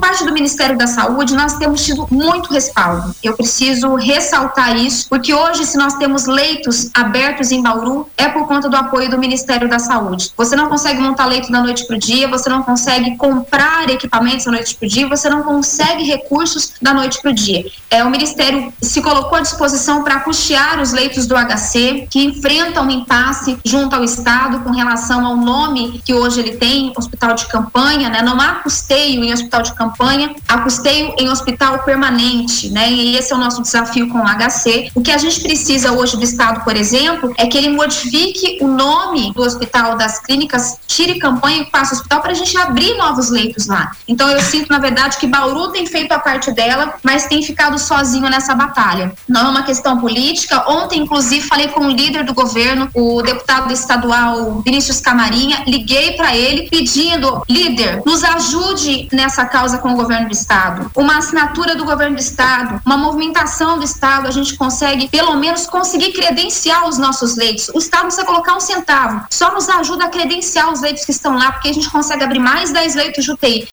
parte do Ministério da Saúde, nós temos tido muito respaldo. Eu preciso ressaltar isso, porque hoje, se nós temos leitos abertos em Bauru, é por conta do apoio do Ministério da Saúde. Você não consegue montar leito da noite para o dia, você não consegue comprar equipamentos da noite para o dia, você não consegue recursos da noite para o dia. O Ministério se colocou à disposição para custear os leitos do HC, que enfrentam um impasse junto ao Estado com relação ao nome que hoje ele tem, hospital de campanha, né? Não há custeio em hospital de campanha, há custeio em hospital permanente, né? E esse é o nosso desafio com o HC. O que a gente precisa hoje do Estado, por exemplo, é que ele modifique o nome do hospital, das clínicas, tire campanha e faça hospital para a gente abrir novos leitos lá. Então eu sinto, na verdade, que Bauru tem feito a parte dela, mas tem ficado sozinho nessa batalha. Não é uma questão política. Ontem, inclusive, falei com o líder do governo, o deputado estadual Vinícius Camarinha, liguei para ele pedindo: líder, nos ajude nessa causa com o governo do Estado. Uma assinatura do governo do Estado, uma movimentação do Estado, a gente consegue, pelo menos, conseguir credenciar os nossos leitos. O Estado não precisa colocar um centavo, só nos ajuda a credenciar os leitos que estão lá, porque a gente consegue abrir mais 10 leitos de UTI.